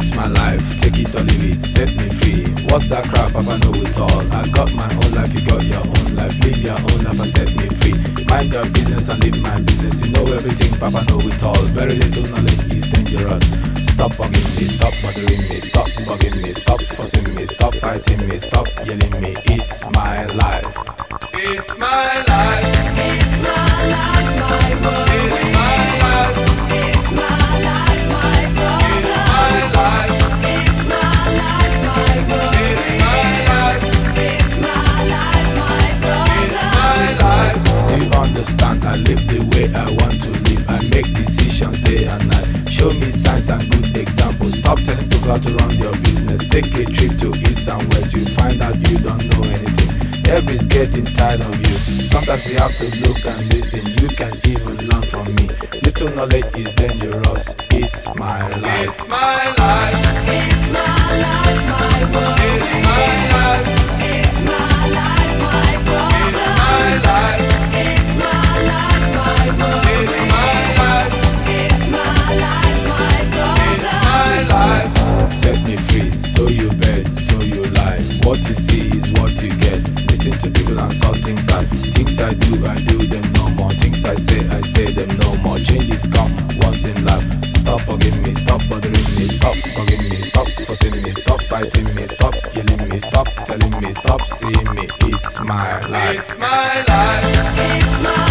It's my life, take it or leave it, set me free. What's that crap? Papa know it all. I got my own life, you got your own life. Live your own life and set me free. Mind your business and live my business. You know everything, Papa know it all. Very little knowledge is dangerous. Stop bugging me, stop bothering me, stop bugging me, stop fussing me, stop fighting me, stop yelling me. It's my life. It's my life. It's my life, my world. It's my life. It's my life, my world. It's my life. It's my life, my world. It's my life. It's my life, my world. It's my life. Do you understand? I live the way I want to live. I make decisions day and night. Show me signs and good examples. Stop telling people how to run your business. Take a trip to east and west. You find out you don't know anything. Everybody's getting tired of you. Sometimes you have to look and listen. You can even learn from me. Little knowledge is dangerous. It's my life. It's my life. It's my life, my world. It's my life. It's my life, my world. It's my life. It's my life, my world. It's my life. It's my life, my world. It's my life. Set me free, so you bet, so you lie. What you see is what you get. Listen to people and saw things I do them no more. Things I say them no more. Changes come once in life. Stop bugging me, stop bothering me, stop bugging me, stop fussing me, stop fighting me, stop yelling me, stop telling me, stop seeing me. It's my life. It's my life. It's my